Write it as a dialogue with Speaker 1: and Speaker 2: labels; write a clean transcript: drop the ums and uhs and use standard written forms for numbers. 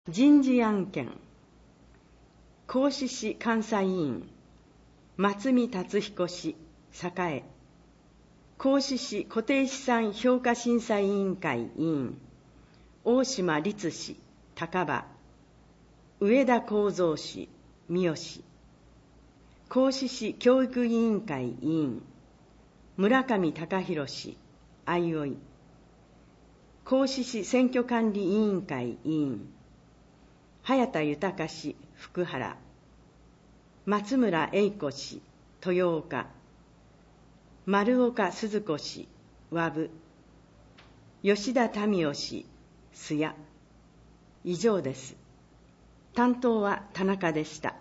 Speaker 1: 人事案件、合志市監査委員、松見達彦氏、栄。合志市固定資産評価審査委員会委員、大島律氏、高場。上田幸三氏、三好。合志市教育委員会委員、村上隆弘氏、相生。合志市選挙管理委員会委員、早田豊氏、福原。松村英子氏、豊岡。丸岡鈴子氏、和部。吉田民生氏、須谷。以上です。担当は田中でした。